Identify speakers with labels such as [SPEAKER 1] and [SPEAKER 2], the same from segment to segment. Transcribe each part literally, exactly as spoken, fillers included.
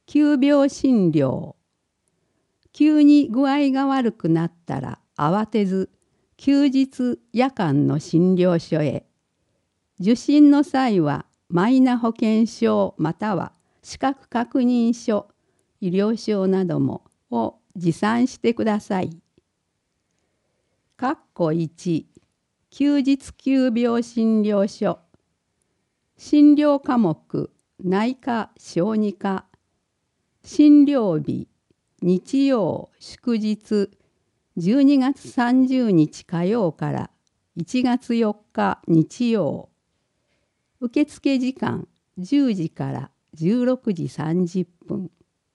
[SPEAKER 1] 急病診療。急に具合が悪くなったら慌てず休日夜間の診療所へ。受診の際はマイナ保険証または資格確認書、医療証などもを持参してください。かっこいち、休日急病診療所。診療科目、内科、小児科。診療日、日曜、祝日、じゅうにがつさんじゅうにち火曜からいちがつよっか日曜。受付時間じゅうじからじゅうろくじさんじゅっぷん。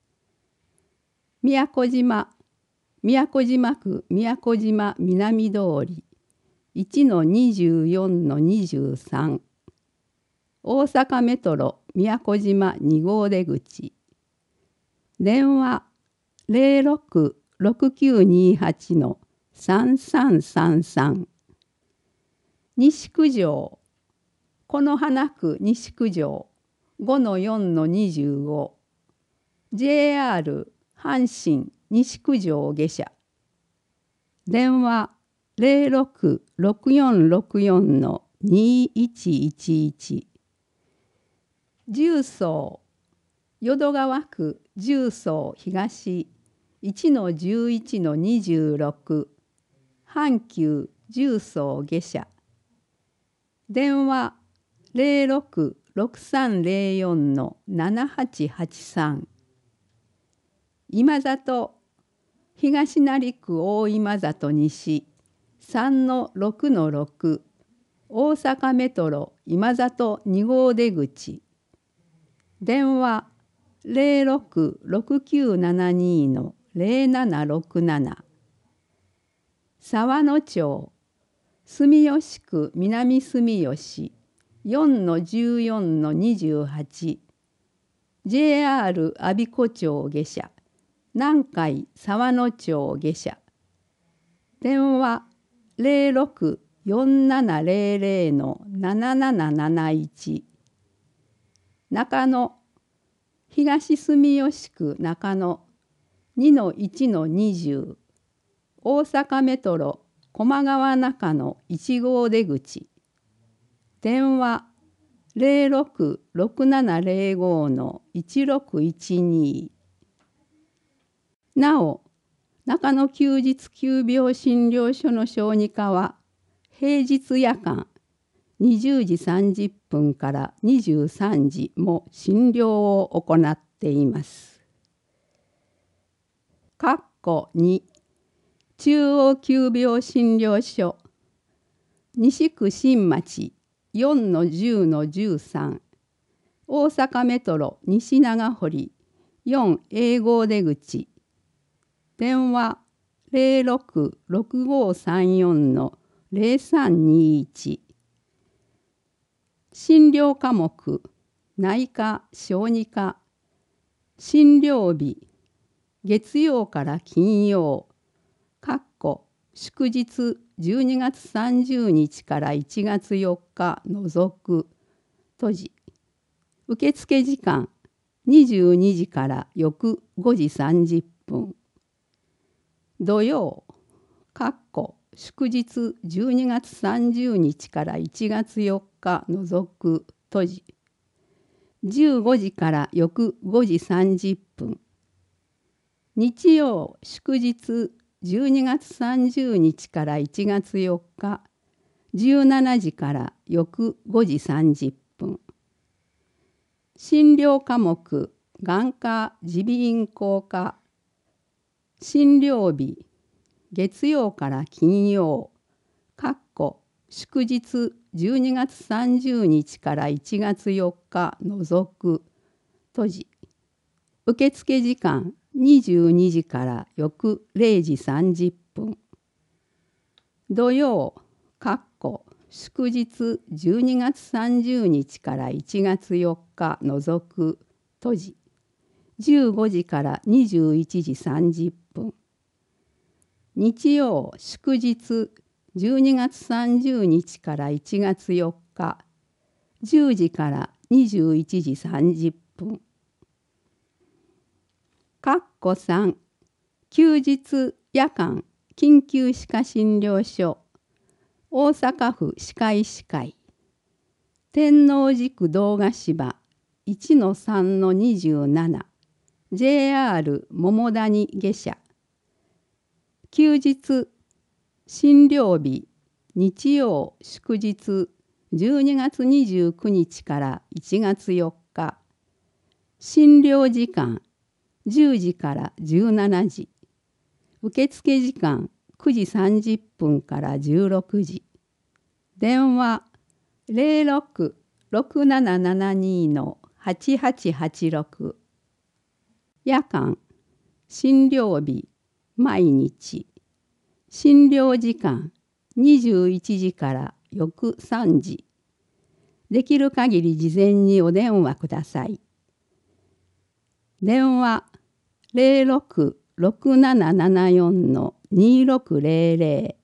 [SPEAKER 1] 宮古島、宮古島区宮古島南通り いちのにじゅうよんのにじゅうさん。大阪メトロ宮古島に号出口。電話 ゼロろく ろくきゅうにはち のさんさんさんさん。西九条、此花区西九条 ごのよんのにじゅうご。ジェイアール 阪神西九条下車。電話 ゼロろく ろくよんろくよん のにいちいちいち。十三、淀川区十三東 いちのじゅういちのにじゅうろく。阪急十三下車。電話 ゼロろく ろくさんゼロよん のななはちはちさん。今里、東成区大今里西 さんのろくのろく。大阪メトロ今里に号出口。電話 ゼロろく ろくきゅうななに のゼロななろくなな。沢野町、住吉区南住吉 よんのじゅうよんのにじゅうはち。ジェイアール 我孫子町下車。南海沢野町下車。電話 ゼロろく よんななゼロゼロ のなななななないち。中野、東住吉区中野 にのいちのにじゅう。大阪メトロ高麗川中野いち号出口。電話 ゼロろく ろくななゼロご のいちろくいちに。なお、中野休日急病診療所の小児科は平日夜間にじゅうじさんじゅっぷんからにじゅうさんじも診療を行っています。かっこに、中央急病診療所。西区新町 よんのじゅうのじゅうさん。大阪メトロ西長堀 よんエー号出口。電話 ゼロろく ろくごさんよん のゼロさんにいち。診療科目、内科、小児科。診療日、月曜から金曜、かっこ祝日じゅうにがつさんじゅうにちからいちがつよっか除く、閉じ。受付時間にじゅうにじから翌ごじさんじゅっぷん。土曜、かっこ祝日じゅうにがつさんじゅうにちからいちがつよっか除く、閉じ。じゅうごじから翌ごじさんじゅっぷん。日曜、祝日じゅうにがつさんじゅうにちからいちがつよっかじゅうしちじから翌ごじさんじゅっぷん。診療科目、眼科、耳鼻咽喉科。診療日、月曜から金曜、かっこ祝日じゅうにがつさんじゅうにちからいちがつよっか除く、閉じ。受付時間にじゅうにじから翌れいじさんじゅっぷん。土曜、かっこ祝日じゅうにがつさんじゅうにちからいちがつよっか除く、閉じ。じゅうごじからにじゅういちじさんじゅっぷん。日曜、祝日じゅうにがつさんじゅうにちからいちがつよっかじゅうじからにじゅういちじさんじゅっぷん。 かっこさん、休日夜間緊急歯科診療所、大阪府歯科医師会、天王寺区堂ヶ芝 いちのさんのにじゅうなな、ジェイアール 桃谷下車、休日診療日日曜祝日じゅうにがつにじゅうくにちからいちがつよっか、診療時間じゅうじからじゅうしちじ、受付時間くじさんじゅっぷんからじゅうろくじ、電話 ゼロろく ろくななななに はちはちはちろく、夜間診療日毎日、診療時間にじゅういちじから翌さんじ、できる限り事前にお電話ください。電話 ゼロろく ろくななななよん にろくゼロゼロ